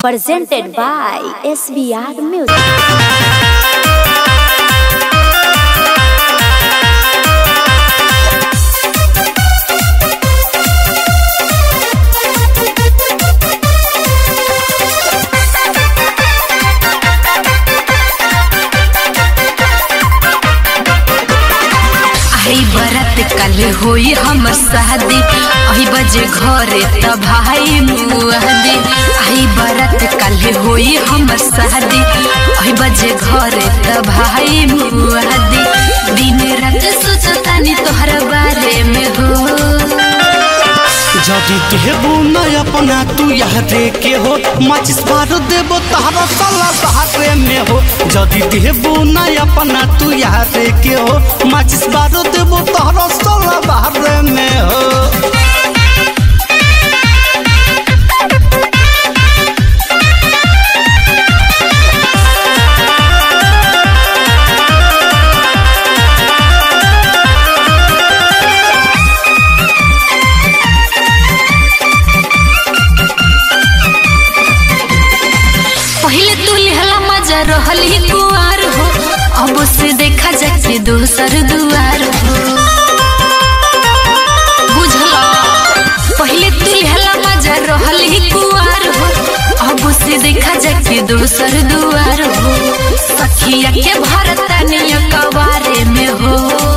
Presented by SBR Music. बरात कल होई हमर शादी अही बजे घरे त भाई मुआदी आई बरात कल होई हमर शादी अही बजे घरे त भाई मुआदी दिन रात सोचतानी तोहर बारे में हो जदि देबू न अपना तू यारे के हो माचिस बार देबो तहरा साला सहारे में हो जदि देबू न अपना तू यारे के हो माचिस बार देबो तहरा साला सहारे में हो। पहले तू लिहला मजा रहली कुआर हो अब से देखा जाके दोसर दुआर हो बुझला पहले तू लिहला मजा रहली कुआर हो अब से देखा जाके दोसर दुआर हो सखिया के भरतनिया कवारे में हो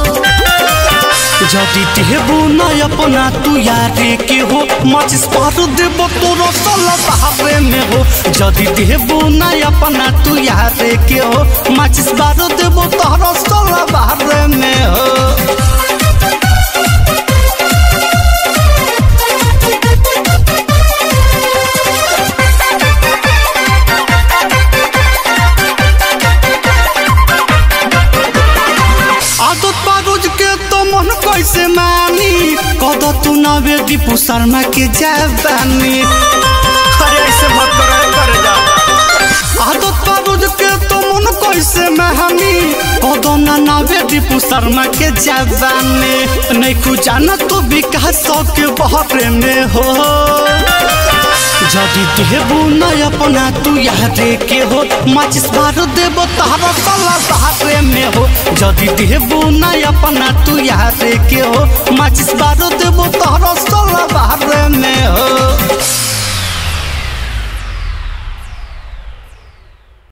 जदि देबू न अपना तू यारे के हो माचिस बार देबो तोरो साला सहारे में हो जदि देबू न अपना तू यारे के हो माचिस बार देबो तोरो साला सहारे में हो। कैसे मानी कद तू नवे दीपू शर्मा के जवानी अरे ऐसे मत करे जा आदत पारोज के तो मन कैसे मानी कद ना नवे दीपू शर्मा के जवानी नहीं कुछ जाना तो विकास के बहरे में हो जदि देबू न अपना तू यारे के हो माचिस बार देबो तहरा साला सहारे में हो जदि देबू न अपना तू यारे के हो माचिस बार देबो तहरा साला सहारे में हो।